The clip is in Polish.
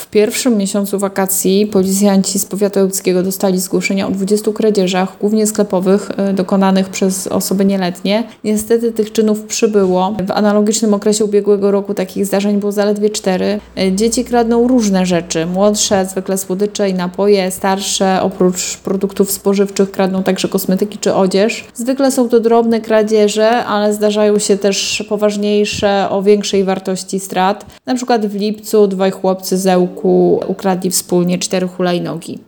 pierwszym miesiącu wakacji policjanci z powiatu ełckiego dostali zgłoszenia o 20 kradzieżach, głównie sklepowych, dokonanych przez osoby nieletnie. Niestety tych czynów przybyło. W analogicznym okresie ubiegłego roku takich zdarzeń było zaledwie 4. Dzieci kradną różne rzeczy. Młodsze, zwykle słodycze i napoje, starsze oprócz produktów spożywczych kradną także kosmetyki czy odzież. Zwykle są to drobne kradzieże, ale zdarzają się też poważniejsze, o większej wartości strat. Na przykład w lipcu 2 chłopcy z Ełku ukradli wspólnie 4 hulajnogi.